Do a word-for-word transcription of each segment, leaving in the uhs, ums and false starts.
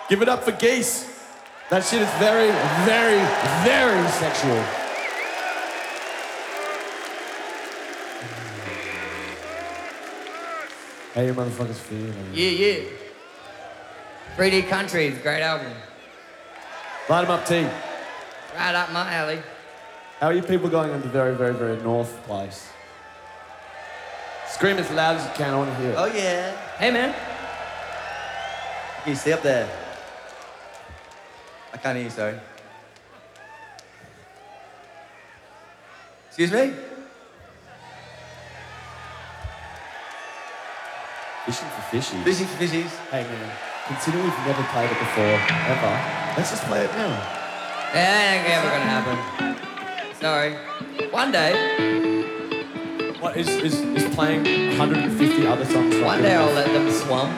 Give it up for Geese. That shit is very, very, very sexual. How you motherfuckers feeling? Yeah, yeah. three D Country, great album. Light 'em up, T. Right up my alley. How are you people going on the very, very, very north place? Scream as loud as you can, I want to hear it. Oh, yeah. Hey, man. Can you stay up there? I can't hear you, sorry. Excuse me? Fishing for fishies. Fishing for fishies. Hey man, considering we've never played it before, ever, let's just play it now. Yeah, that ain't ever gonna happen. Sorry. One day, What, is, is, is playing one hundred fifty other songs? not one good day I'll enough? let them swamp.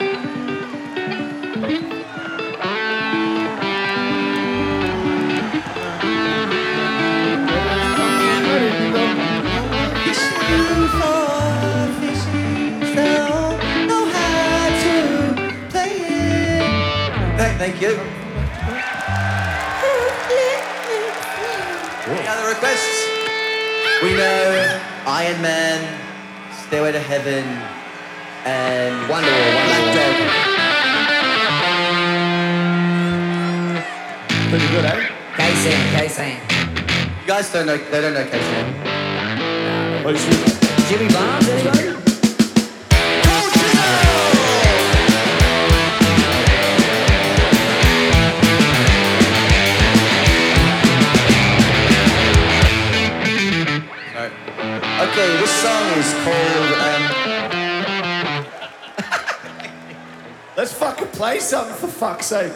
Thank, thank you. Any other requests? We know Iron Man, Stairway to Heaven, and Wonderwall, Black Wonderwall. Dog. Pretty good, eh? K-Sam, K-Sam. You guys don't know, they don't know K-Sam. Oh, you should. Jimmy Barnes, anybody? Okay, this song is called, um... Let's fucking play something for fuck's sake.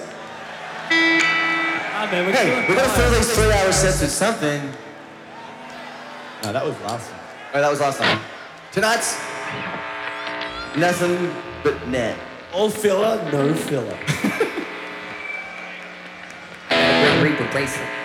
Ah, man, we're Hey, doing we're gonna fine. fill these three-hour sets with something. No, that was last one. Oh, that was last time. Tonight's nothing but net. All filler, no filler. Grim Reaper bracelet.